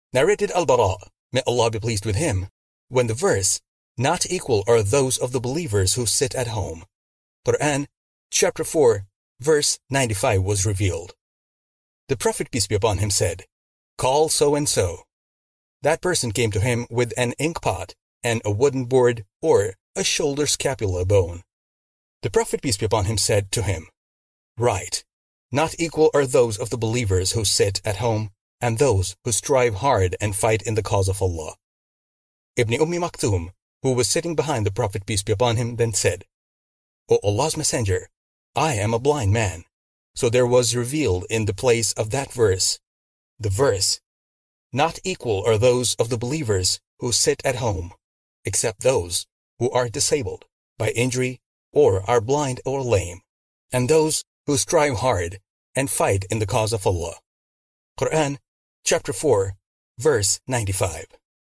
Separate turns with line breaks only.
Narrated Al-Bara, may Allah be pleased with him, when the verse, "Not equal are those of the believers who sit at home," Quran, chapter 4, verse 95 was revealed. The Prophet, peace be upon him, said, "Call so-and-so." That person came to him with an inkpot and a wooden board or a shoulder scapula bone. The Prophet, peace be upon him, said to him, "Write, not equal are those of the believers who sit at home and those who strive hard and fight in the cause of Allah." Ibn Maktum, who was sitting behind the Prophet, peace be upon him, then said, "O Allah's Messenger, I am a blind man." So there was revealed in the place of that verse, the verse, "Not equal are those of the believers who sit at home, except those who are disabled by injury or are blind or lame, and those who strive hard and fight in the cause of Allah." Quran, chapter 4, verse 95.